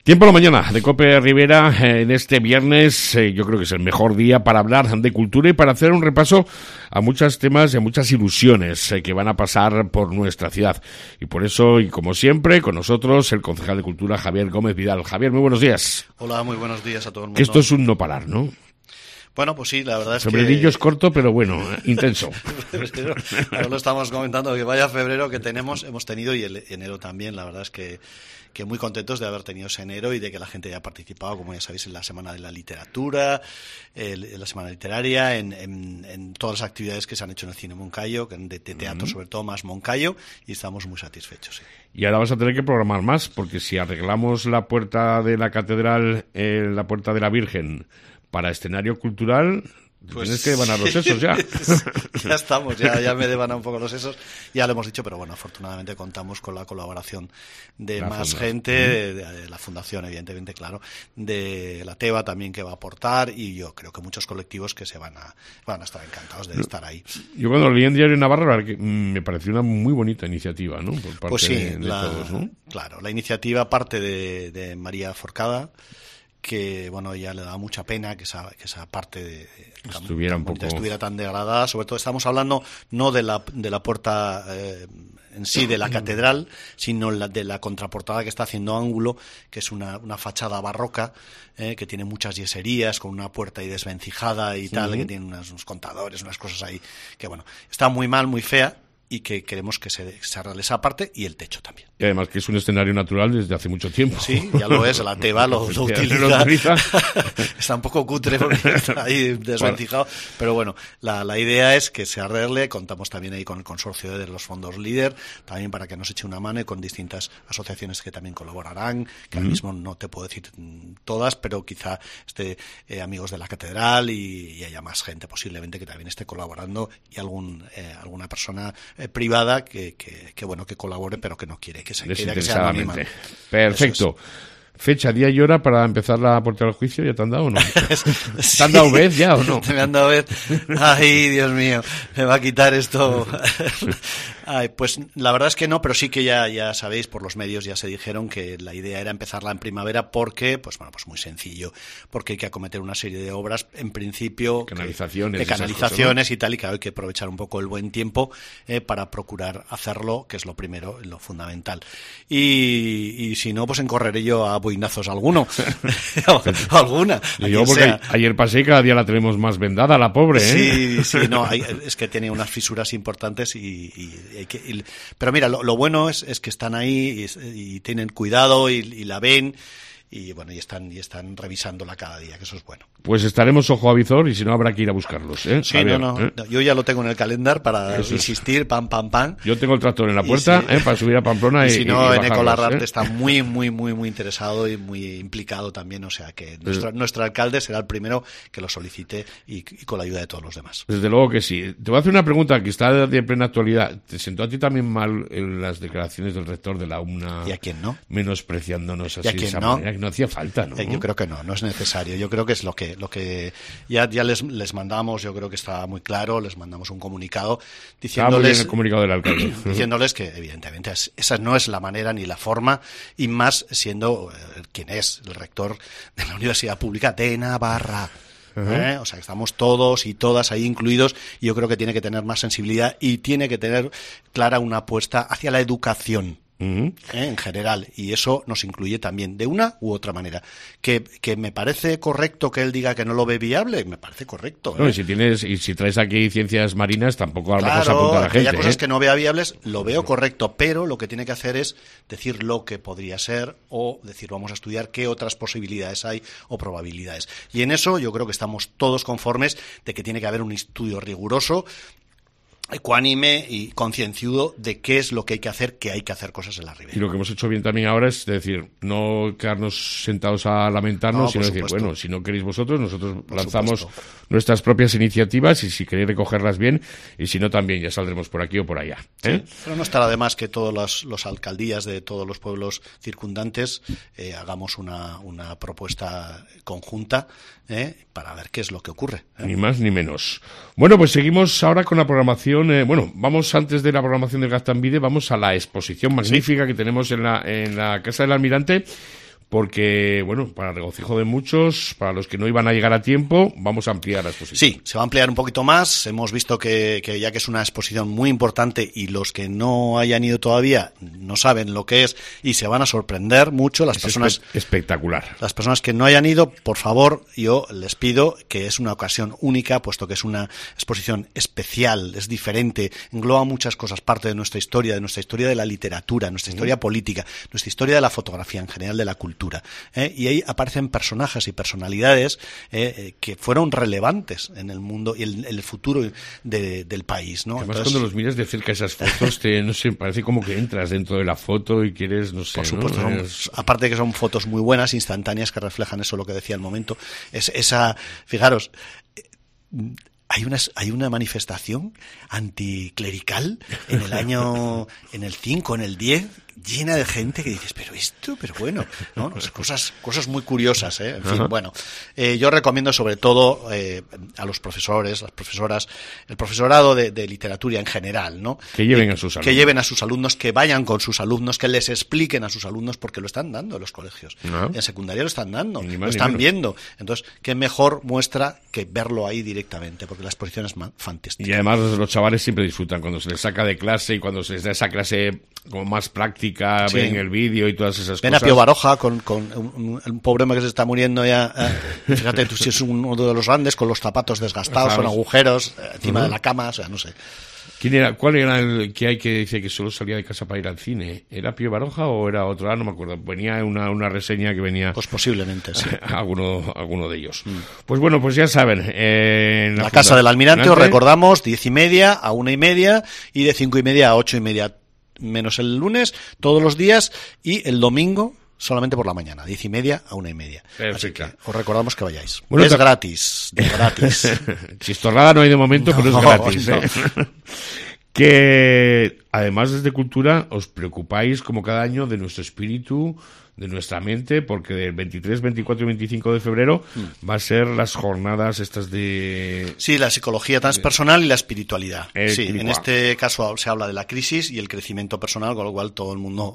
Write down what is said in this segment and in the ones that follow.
Tiempo a la mañana de COPE Rivera en este viernes. Yo creo que es el mejor día para hablar de cultura y para hacer un repaso a muchos temas y a muchas ilusiones que van a pasar por nuestra ciudad. Y por eso, y como siempre, con nosotros el concejal de Cultura, Javier Gómez Vidal. Javier, muy buenos días. Hola, muy buenos días a todo el mundo. Esto es un no parar, ¿no? Bueno, pues sí, la verdad es Febrero es corto, pero bueno, intenso. Ahora lo estamos comentando, que vaya febrero que hemos tenido, y el enero también. La verdad es que muy contentos de haber tenido ese enero y de que la gente haya participado, como ya sabéis, en la Semana de la Literatura, en la Semana Literaria, en todas las actividades que se han hecho en el Cine Moncayo, de teatro sobre todo, más Moncayo, y estamos muy satisfechos. Sí. Y ahora vas a tener que programar más, porque si arreglamos la puerta de la catedral, la puerta de la Virgen, para escenario cultural, pues tienes que devanar los sesos ya. Ya estamos, ya me devanan un poco los sesos. Ya lo hemos dicho, pero bueno, afortunadamente contamos con la colaboración de más gente, de la Fundación, evidentemente, claro, de la TEBA también, que va a aportar, y yo creo que muchos colectivos que van a estar encantados de estar ahí. Yo cuando leí en Diario Navarra me pareció una muy bonita iniciativa, ¿no? Por parte pues sí, de todos, ¿no? Claro, la iniciativa parte de María Forcada, que bueno, ya le daba mucha pena que esa parte estuviera tan degradada. Sobre todo estamos hablando no de la puerta en sí de la catedral, sino de la contraportada que está haciendo ángulo, que es una fachada barroca, que tiene muchas yeserías, con una puerta ahí desvencijada y tal, que tiene unos contadores, unas cosas ahí que bueno, está muy mal, muy fea, y que queremos que se arregle esa parte, y el techo también. Y además que es un escenario natural desde hace mucho tiempo. Sí, ya lo es, la TEBA lo utiliza. Está un poco cutre porque está ahí desvencijado, pero bueno, la idea es que se arregle. Contamos también ahí con el consorcio de los fondos LEADER, también para que nos eche una mano, y con distintas asociaciones que también colaborarán, que ahora mismo no te puedo decir todas, pero quizá amigos de la catedral, y haya más gente posiblemente que también esté colaborando, y alguna persona privada que colabore, pero que no quiere que sea anónima. Perfecto. Fecha, día y hora para empezar la puerta del juicio, ¿ya te han dado o no? ¿Te han dado vez ya o no? Me han dado vez. Ay, Dios mío, me va a quitar esto. Ay, pues la verdad es que no, pero sí que ya sabéis, por los medios ya se dijeron que la idea era empezarla en primavera, porque, pues muy sencillo, porque hay que acometer una serie de obras, en principio, canalizaciones cosas, ¿no? Y tal, y claro, hay que aprovechar un poco el buen tiempo para procurar hacerlo, que es lo primero, lo fundamental. Y si no, pues encorreré yo a boinazos alguno, alguna. Yo porque ayer pasé y cada día la tenemos más vendada, la pobre, ¿eh? Sí, no, es que tiene unas fisuras importantes pero mira, lo bueno es que están ahí y tienen cuidado y la ven, y bueno, y están revisándola cada día, que eso es bueno. Pues estaremos ojo a visor, y si no habrá que ir a buscarlos, ¿eh? Sí, Javier, yo ya lo tengo en el calendar para insistir, pam. Yo tengo el tractor en la puerta, para subir a Pamplona, y si no, en Ecolarrarte está muy interesado y muy implicado también, o sea que nuestro alcalde será el primero que lo solicite, y con la ayuda de todos los demás. Desde luego que sí. Te voy a hacer una pregunta que está de plena actualidad. ¿Te sentó a ti también mal en las declaraciones del rector de la UMNA? ¿Y a quién no? Menospreciándonos así de esa no? manera, que no hacía falta, ¿no? Yo creo que no es necesario. Yo creo que es lo que ya les mandamos. Yo creo que está muy claro. Les mandamos un comunicado diciéndoles, muy bien el comunicado del alcalde, diciéndoles que evidentemente esa no es la manera ni la forma, y más siendo quien es el rector de la Universidad Pública de Navarra. O sea, que estamos todos y todas ahí incluidos, y yo creo que tiene que tener más sensibilidad, y tiene que tener clara una apuesta hacia la educación. En general, y eso nos incluye también de una u otra manera. Que me parece correcto que él diga que no lo ve viable, me parece correcto. No, y si traes aquí ciencias marinas, tampoco a lo mejor se apunta a la gente. Hay cosas que no vea viables, lo veo correcto, pero lo que tiene que hacer es decir lo que podría ser, o decir vamos a estudiar qué otras posibilidades hay o probabilidades. Y en eso yo creo que estamos todos conformes de que tiene que haber un estudio riguroso, ecuánime y concienciudo de qué es lo que hay que hacer cosas en la ribera. Y lo que hemos hecho bien también ahora es decir, no quedarnos sentados a lamentarnos, sino decir, bueno, si no queréis vosotros, nosotros lanzamos nuestras propias iniciativas, y si queréis recogerlas bien, y si no también ya saldremos por aquí o por allá. Sí, pero no estará de más que todas las alcaldías de todos los pueblos circundantes hagamos una propuesta conjunta para ver qué es lo que ocurre. Ni más ni menos. Bueno, pues seguimos ahora con la programación. Vamos antes de la programación del Gaztambide, vamos a la exposición magnífica que tenemos en la Casa del Almirante, porque, bueno, para regocijo de muchos, para los que no iban a llegar a tiempo, vamos a ampliar la exposición. Sí, se va a ampliar un poquito más. Hemos visto que ya que es una exposición muy importante y los que no hayan ido todavía no saben lo que es y se van a sorprender mucho. Las personas espectacular. Las personas que no hayan ido, por favor, yo les pido que es una ocasión única, puesto que es una exposición especial, es diferente, engloba muchas cosas, parte de nuestra historia de la literatura, nuestra historia política, nuestra historia de la fotografía, en general de la cultura. Y ahí aparecen personajes y personalidades que fueron relevantes en el mundo y en el futuro del país, ¿no? Además, cuando los miras de cerca esas fotos, no sé, parece como que entras dentro de la foto y quieres, no sé. Por supuesto, ¿no? Aparte de que son fotos muy buenas, instantáneas, que reflejan eso, lo que decía al momento. Fijaros, hay una manifestación anticlerical en el 5, en el 10, llena de gente que dices, pero bueno, ¿no? Cosas muy curiosas, ¿eh? En fin, bueno, yo recomiendo sobre todo a los profesores, las profesoras, el profesorado de literatura en general, ¿no? Que lleven a sus alumnos. Que lleven a sus alumnos, que vayan con sus alumnos, que les expliquen a sus alumnos, porque lo están dando en los colegios. En secundaria lo están dando, lo están viendo. Entonces, qué mejor muestra que verlo ahí directamente, porque la exposición es fantástica. Y además los chavales siempre disfrutan cuando se les saca de clase y cuando se les da esa clase como más práctica, sí. Ven el vídeo y todas esas ven cosas. Ven a Pío Baroja con un pobre hombre que se está muriendo ya. Fíjate tú si es uno de los grandes, con los zapatos desgastados, con agujeros encima de la cama, o sea, no sé. ¿Quién era? ¿Cuál era el que hay que dice que solo salía de casa para ir al cine? ¿Era Pío Baroja o era otro? No me acuerdo. Venía una reseña que venía... Pues posiblemente, sí. alguno de ellos. Pues bueno, pues ya saben. En la Casa del Almirante, os recordamos, 10:30 a 1:30 y de 5:30 a 8:30, menos el lunes, todos los días, y el domingo solamente por la mañana, 10:30 a 1:30. Perfecto. Así que os recordamos que vayáis. Bueno, es gratis, de gratis. Chistorrada no hay de momento, pero es gratis. No. Que además desde Cultura os preocupáis como cada año de nuestro espíritu, de nuestra mente, porque del 23, 24 y 25 de febrero va a ser las jornadas estas de... Sí, la psicología transpersonal y la espiritualidad. Sí, en este caso se habla de la crisis y el crecimiento personal, con lo cual todo el mundo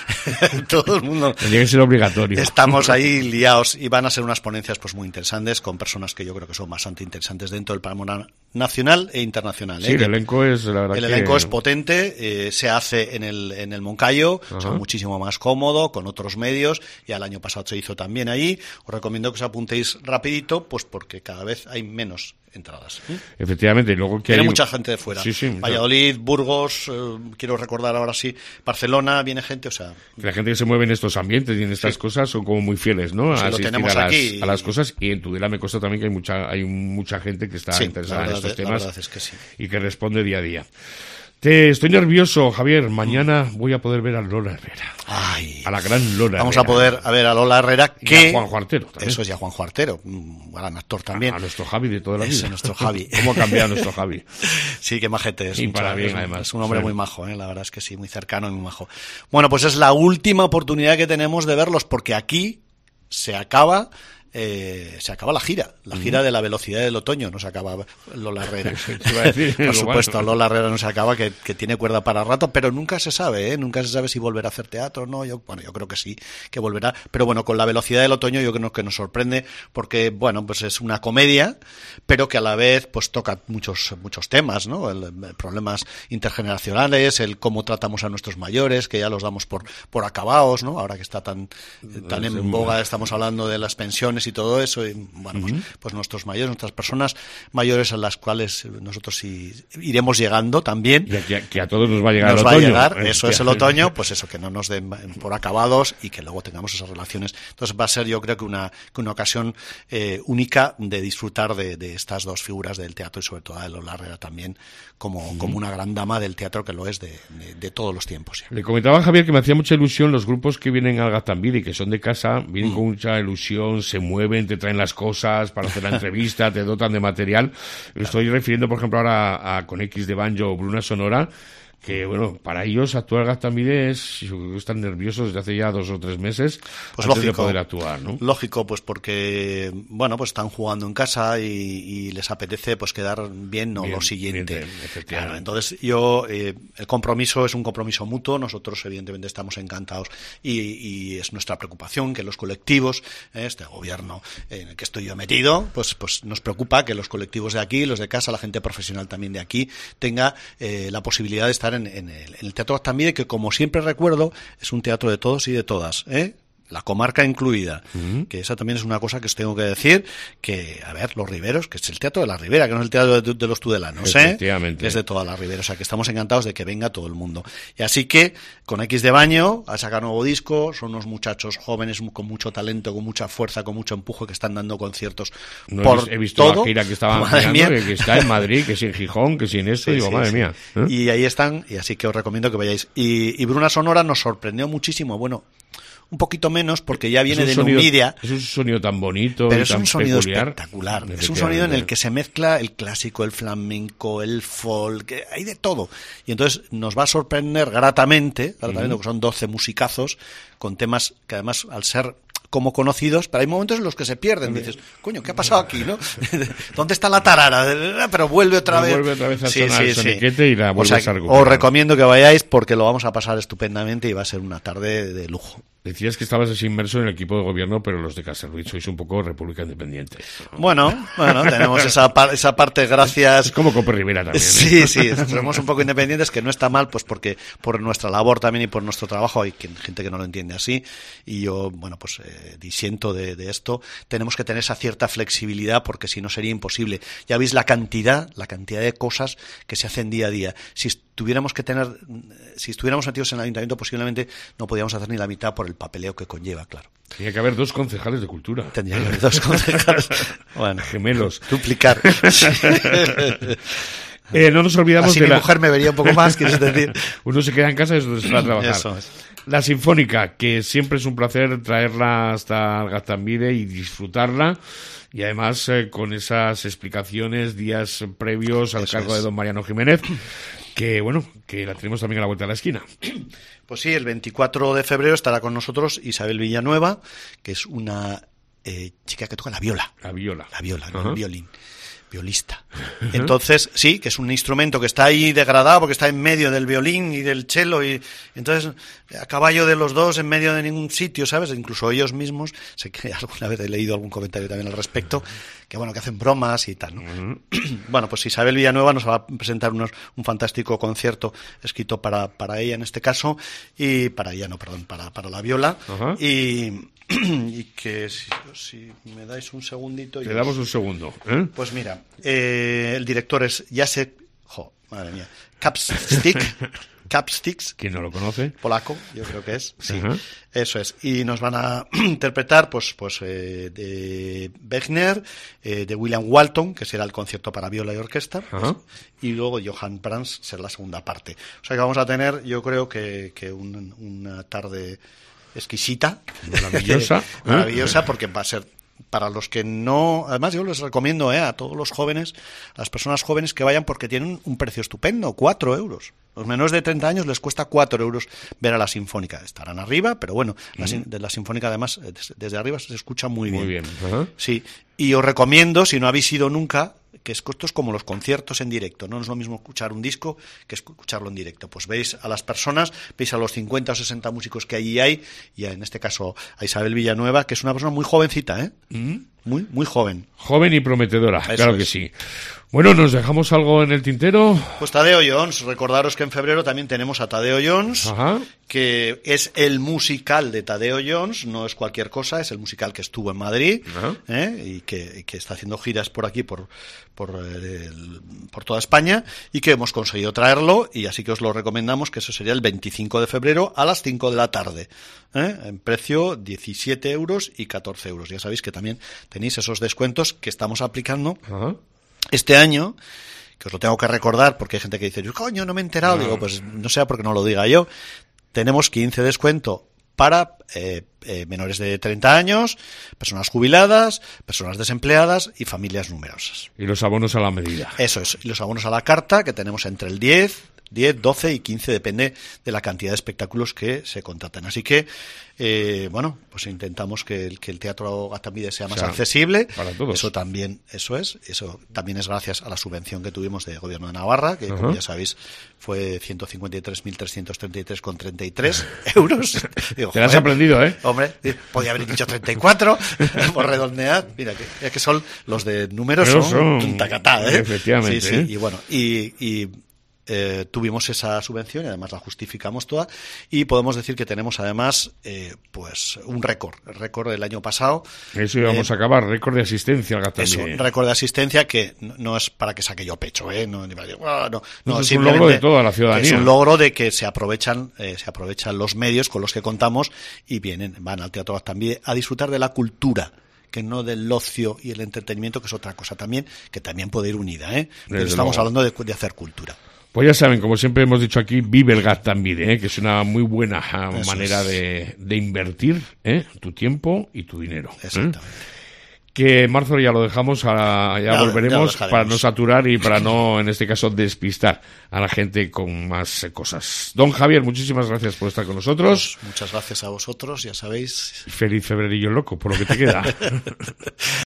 tendría que ser obligatorio. Estamos ahí liados y van a ser unas ponencias pues muy interesantes con personas que yo creo que son bastante interesantes dentro del panorama nacional e internacional. Sí, el elenco es, la verdad, el elenco es potente, se hace en el Moncayo, o sea, muchísimo más cómodo, con otros medios, y el año pasado se hizo también allí. Os recomiendo que os apuntéis rapidito, pues porque cada vez hay menos entradas. Efectivamente, y luego que viene hay mucha gente de fuera. Sí, Valladolid, Burgos, quiero recordar ahora sí, Barcelona, viene gente, o sea... La gente que se mueve en estos ambientes y en estas cosas son como muy fieles, ¿no? Sí, a asistir a las cosas, y en Tudela me consta también que hay mucha gente que está interesada en estos temas, la verdad es que sí. Y que responde día a día. Estoy nervioso, Javier. Mañana voy a poder ver a Lola Herrera. Ay, a la gran Lola Vamos Herrera. A poder ver a Lola Herrera, que... Y a Juanjo Artero también. Eso es, y a Juanjo Artero, un gran actor también. A nuestro Javi de toda la vida. Es nuestro Javi. ¿Cómo ha cambiado nuestro Javi? Sí, qué majete es. Y para bien, además. Es un hombre muy majo, la verdad es que sí, muy cercano y muy majo. Bueno, pues es la última oportunidad que tenemos de verlos, porque aquí se acaba la gira de la velocidad del otoño, no se acaba Lola Herrera. Por supuesto, Lola Herrera no se acaba, que tiene cuerda para rato, pero nunca se sabe, nunca se sabe si volverá a hacer teatro o no. Yo creo que sí, que volverá, pero bueno, con la velocidad del otoño yo creo que nos sorprende, porque bueno, pues es una comedia, pero que a la vez pues toca muchos temas, ¿no? Problemas intergeneracionales, el cómo tratamos a nuestros mayores, que ya los damos por acabados, ¿no? Ahora que está tan en boga, estamos hablando de las pensiones y todo eso, y bueno, pues nuestros mayores, nuestras personas mayores a las cuales nosotros sí iremos llegando también. Y que a todos nos va a llegar el otoño. Nos va a llegar, eso es el otoño, pues eso, que no nos den por acabados y que luego tengamos esas relaciones. Entonces va a ser, yo creo que una ocasión única de disfrutar de estas dos figuras del teatro, y sobre todo de Lola Herrera también, como una gran dama del teatro, que lo es de todos los tiempos. Le comentaba a Javier que me hacía mucha ilusión los grupos que vienen al Gaztambide, que son de casa, vienen con mucha ilusión, se mueven, te traen las cosas para hacer la entrevista, te dotan de material. Me estoy refiriendo, por ejemplo, ahora a Con X de Banjo o Bruna Sonora, que bueno, para ellos actuar Gaztambide están nerviosos desde hace ya 2 o 3 meses pues antes lógico, de poder actuar, ¿no? Lógico, pues porque bueno, pues están jugando en casa y les apetece pues quedar bien, no bien, lo siguiente. Bien, claro, entonces yo el compromiso es un compromiso mutuo, nosotros evidentemente estamos encantados y es nuestra preocupación que los colectivos, este gobierno en el que estoy yo metido, pues nos preocupa que los colectivos de aquí, los de casa, la gente profesional también de aquí, tenga la posibilidad de estar en el Teatro Gaztambide, que como siempre recuerdo, es un teatro de todos y de todas, la comarca incluida, que esa también es una cosa que os tengo que decir, que, a ver, los riberos, que es el Teatro de la Ribera, que no es el Teatro de los Tudelanos, que es de toda la Ribera, o sea, que estamos encantados de que venga todo el mundo. Y así que, con X de Baño, a sacar nuevo disco, son unos muchachos jóvenes con mucho talento, con mucha fuerza, con mucho empuje, que están dando conciertos por he visto todo. La gira que estaban mirando, que está en Madrid, que sin Gijón, que sin esto, digo, madre mía. Y ahí están, y así que os recomiendo que vayáis. Y Bruna Sonora nos sorprendió muchísimo, bueno, un poquito menos porque ya viene de Numidia. Es un sonido tan bonito, pero y tan es un sonido peculiar, espectacular. Es un sonido en el que se mezcla el clásico, el flamenco, el folk, hay de todo. Y entonces nos va a sorprender gratamente, porque son 12 musicazos con temas que además al ser como conocidos, pero hay momentos en los que se pierden. Dices, coño, ¿qué ha pasado aquí, no? ¿Dónde está la tarara? Pero vuelve otra vez. Vuelve otra vez a sonar el soniquete y la vuelves a recuperar. Os recomiendo que vayáis porque lo vamos a pasar estupendamente y va a ser una tarde de lujo. Decías que estabas inmerso en el equipo de gobierno, pero los de Castellruiz sois un poco República Independiente, ¿no? Bueno, tenemos esa parte gracias. Es como Cope Rivera también. Sí, somos un poco independientes, que no está mal, pues porque por nuestra labor también y por nuestro trabajo hay gente que no lo entiende así, y yo, bueno, pues disiento de esto. Tenemos que tener esa cierta flexibilidad porque si no sería imposible. Ya veis la cantidad de cosas que se hacen día a día. Si estuviéramos metidos en el ayuntamiento, posiblemente no podíamos hacer ni la mitad por el papeleo que conlleva, claro. Tenía que haber 2 concejales de cultura. Tendría que haber 2 concejales. Bueno, gemelos. Duplicar. No nos olvidamos así de mi mujer me vería un poco más, quieres decir. Uno se queda en casa y otro se va a trabajar. Eso es. La Sinfónica, que siempre es un placer traerla hasta Gaztambide y disfrutarla. Y además con esas explicaciones días previos al cargo de don Mariano Jiménez, que bueno, que la tenemos también a la vuelta de la esquina. Pues sí, el 24 de febrero estará con nosotros Isabel Villanueva, que es una chica que toca la viola. La viola, no el violín. Violista. Entonces, sí, que es un instrumento que está ahí degradado porque está en medio del violín y del cello y entonces a caballo de los dos en medio de ningún sitio, ¿sabes? Incluso ellos mismos, sé que alguna vez he leído algún comentario también al respecto, que bueno, que hacen bromas y tal, ¿no? Bueno, pues Isabel Villanueva nos va a presentar un fantástico concierto escrito para ella en este caso y para la viola y que si me dais un segundito... Te damos un segundo. Pues mira, el director es Jacek, madre mía, Kapsticks. ¿Quién no lo conoce? Polaco, yo creo que es. Sí, eso es. Y nos van a interpretar pues de Wegner, de William Walton, que será el concierto para viola y orquesta, y luego Johann Brahms será la segunda parte. O sea que vamos a tener, yo creo que una tarde exquisita, maravillosa, porque va a ser para los que no, además yo les recomiendo a todos los jóvenes, a las personas jóvenes que vayan porque tienen un precio estupendo, 4 euros. Los menores de 30 años les cuesta 4 euros ver a la Sinfónica. Estarán arriba, pero bueno, de la Sinfónica además desde arriba se escucha muy bien. Muy bien. Sí, y os recomiendo, si no habéis ido nunca, que esto es como los conciertos en directo, no es lo mismo escuchar un disco que escucharlo en directo. Pues veis a las personas, veis a los 50 o 60 músicos que allí hay, y en este caso a Isabel Villanueva, que es una persona muy jovencita, muy, muy joven. Joven y prometedora, Eso claro que sí. Bueno, ¿nos dejamos algo en el tintero? Pues Tadeo Jones. Recordaros que en febrero también tenemos a Tadeo Jones, que es el musical de Tadeo Jones, no es cualquier cosa, es el musical que estuvo en Madrid y que está haciendo giras por aquí, por toda España, y que hemos conseguido traerlo, y así que os lo recomendamos, que eso sería el 25 de febrero a las 5 de la tarde. En precio 17 euros y 14 euros. Ya sabéis que también tenéis esos descuentos que estamos aplicando este año, que os lo tengo que recordar porque hay gente que dice, coño, no me he enterado. Digo, pues no sea porque no lo diga yo. Tenemos 15 descuento para menores de 30 años, personas jubiladas, personas desempleadas y familias numerosas. Y los abonos a la medida. Eso es, y los abonos a la carta, que tenemos entre el 10, 10, 12 y 15, depende de la cantidad de espectáculos que se contratan. Así que, bueno, pues intentamos que el Teatro Gaztambide sea más accesible. Para todos. Eso también es gracias a la subvención que tuvimos del Gobierno de Navarra, que como ya sabéis fue 153.333,33 euros. Digo, te lo has aprendido, ¿eh? Hombre, podía haber dicho 34 por redondear. Mira, que son los de números son tacatá, ¿eh? Efectivamente. Sí. Y bueno, tuvimos esa subvención y además la justificamos toda, y podemos decir que tenemos además pues un récord del año pasado. Eso íbamos a acabar, récord de asistencia al Gaztambide. Eso, récord de asistencia que no es para que saque yo pecho, no es un logro de toda la ciudadanía. Es un logro de que se aprovechan los medios con los que contamos y van al Teatro Gaztambide a disfrutar de la cultura, que no del ocio y el entretenimiento, que es otra cosa también, que también puede ir unida, pero estamos hablando de hacer cultura. Pues ya saben, como siempre hemos dicho aquí, vive el Gaztambide, que es una muy buena manera de invertir tu tiempo y tu dinero. Exactamente. Que en marzo ya lo dejamos, ya volveremos para no saturar y para no, en este caso, despistar a la gente con más cosas. Don Javier, muchísimas gracias por estar con nosotros. Pues muchas gracias a vosotros, ya sabéis. Feliz febrerillo loco, por lo que te queda.